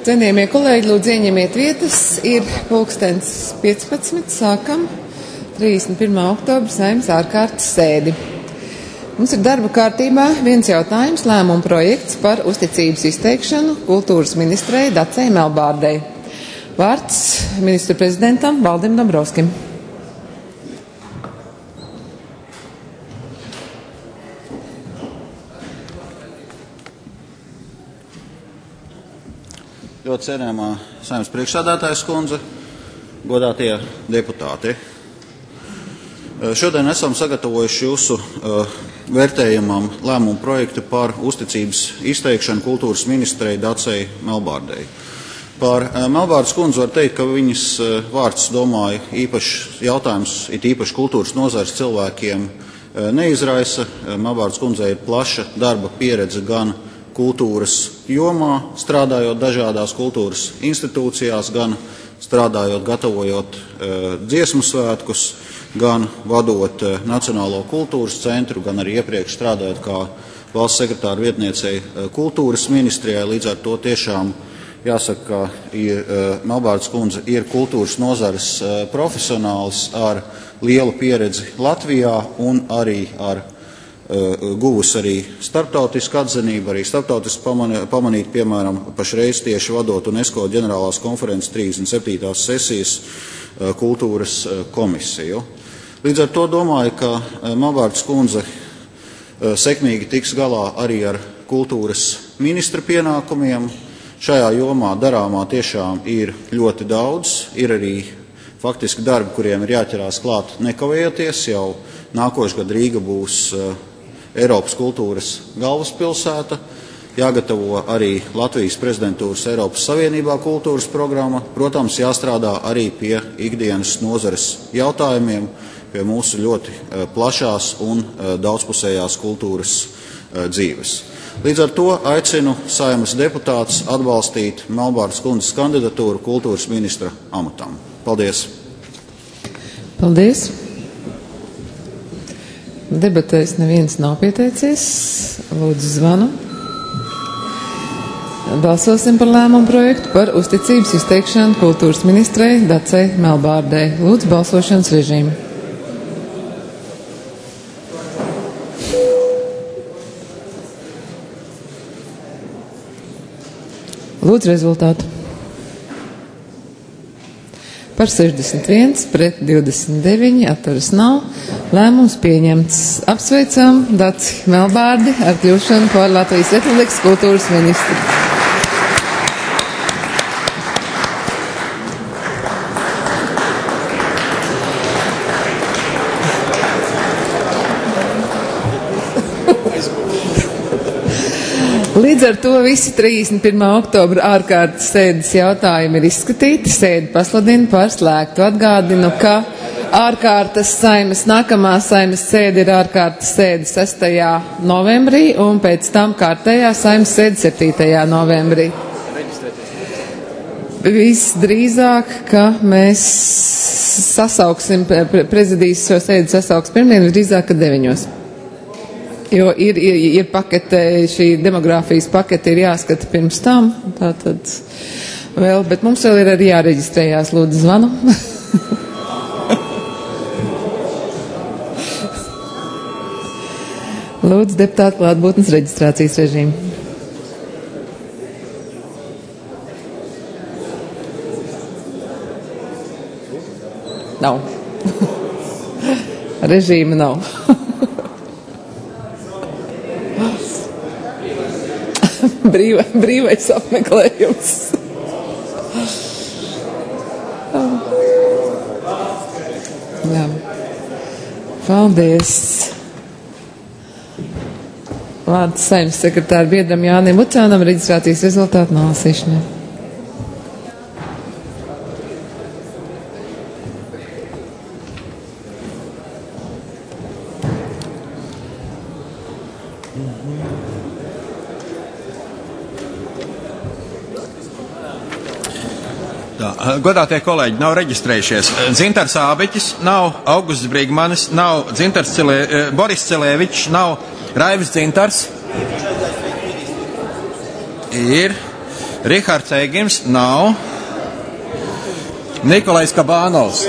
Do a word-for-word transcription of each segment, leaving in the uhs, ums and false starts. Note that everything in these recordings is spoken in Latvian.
Cienījamie kolēģi, lūdzu ieņemiet vietas. Ir pulkstens piecpadsmit, sākam trīsdesmit pirmā oktobra Saeimas ārkārtas sēdi. Mums ir darba kārtībā viens jautājums, lēmuma projekts par uzticības izteikšanu kultūras ministrei Dacei Melbārdei. Vārds ministru prezidentam Valdim Dombrovskim. Ļoti cienījamā Saeimas priekšsēdētājas kundze, godātie deputāti. Šodien esam sagatavojuši jūsu uh, vērtējumam lēmumu projektu par uzticības izteikšanu kultūras ministrei Dacei Melbārdei. Par uh, Melbārdas kundzi var teikt, ka viņas uh, vārds, domāju, īpašs jautājums, it īpaši kultūras nozares cilvēkiem uh, neizraisa. Uh, Melbārdas kundzei ir plaša darba pieredze gan kultūras jomā, strādājot dažādās kultūras institūcijās, gan strādājot, gatavojot e, dziesmu svētkus, gan vadot e, Nacionālo kultūras centru, gan arī iepriekš strādājot kā valsts sekretāra vietniecei e, kultūras ministrijai. Līdz ar to tiešām jāsaka, ka ir, e, Melbārdas kundze ir kultūras nozares e, profesionāls ar lielu pieredzi Latvijā un arī ar guvusi arī starptautisku atzinību, arī starptautiski pamanīt, piemēram, pašreiz tieši vadot UNESCO ģenerālās konferences trīsdesmit septītās sesijas kultūras komisiju. Līdz ar to domāju, ka Melbārdas kundze sekmīgi tiks galā arī ar kultūras ministra pienākumiem. Šajā jomā darāmā tiešām ir ļoti daudz, ir arī faktiski darbi, kuriem ir jāķerās klāt nekavējoties. Jau nākošais gadu Rīga būs Eiropas kultūras galvaspilsēta, jāgatavo arī Latvijas prezidentūras Eiropas Savienībā kultūras programma, protams, jāstrādā arī pie ikdienas nozares jautājumiem, pie mūsu ļoti plašās un daudzpusējās kultūras dzīves. Līdz ar to aicinu Saeimas deputātus atbalstīt Melbārdas kundzes kandidatūru kultūras ministra amatam. Paldies! Paldies! Debatēs neviens nav pieteicies. Lūdzu zvanu. Balsosim par lēmumu projektu par uzticības izteikšanu kultūras ministrei Dacei Melbārdei. Lūdzu balsošanas režīmu. Lūdzu rezultātu. Par sešdesmit viens pret divdesmit deviņi, atturas nav. Lēmums pieņemts. Apsveicam Daci Melbārdi ar kļūšanu par Latvijas Republikas kultūras ministru. Līdz ar to visi trīsdesmit pirmā oktobra ārkārtas sēdes jautājumi ir izskatīti. Sēdi pasludina par slēgtu. Atgādinu, ka ārkārtas Saeimas, nākamā Saeimas sēde ir ārkārtas sēde sestajā novembrī un pēc tam kārtējā Saeimas sēde septītajā novembrī. Visdrīzāk, ka mēs sasauksim, prezidijas šo sēdi sasauks pirmdien, visdrīzāk, ka deviņos. Jo ir, ir, ir pakete, šī demogrāfijas pakete ir jāskata pirms tam, tātad vēl, bet mums vēl ir arī jāreģistrējās, lūdzu zvanu. Lūdzu deputātu klātbūtnes reģistrācijas režīmu. Nav. Režīma nav. Brīva, brīvais apmeklējums. Jā. Paldies. Vārds Saeimas sekretāra biedram Jānim Lucānam reģistrācijas rezultātu nolasīšanai. Godātie kolēģi, nav reģistrējušies. Dzintars Ābeķis, nav Augusts Brīgmanis, nav Dzintars Cilē, Boris Cilēvičs, nav Raivis Dzintars. Ir Rihards Eigims nav. Nikolais Kabānovs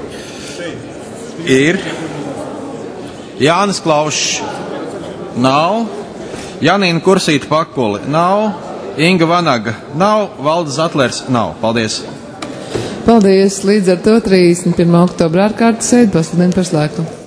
ir. Jānis Klaušs nav. Janīna Kursīta Pakuli nav. Inga Vanaga nav. Valdis Zatlers nav. Paldies! Paldies! Līdz ar to trīsdesmit pirmā oktobra ārkārtas sēdi pasludina par slēgtu.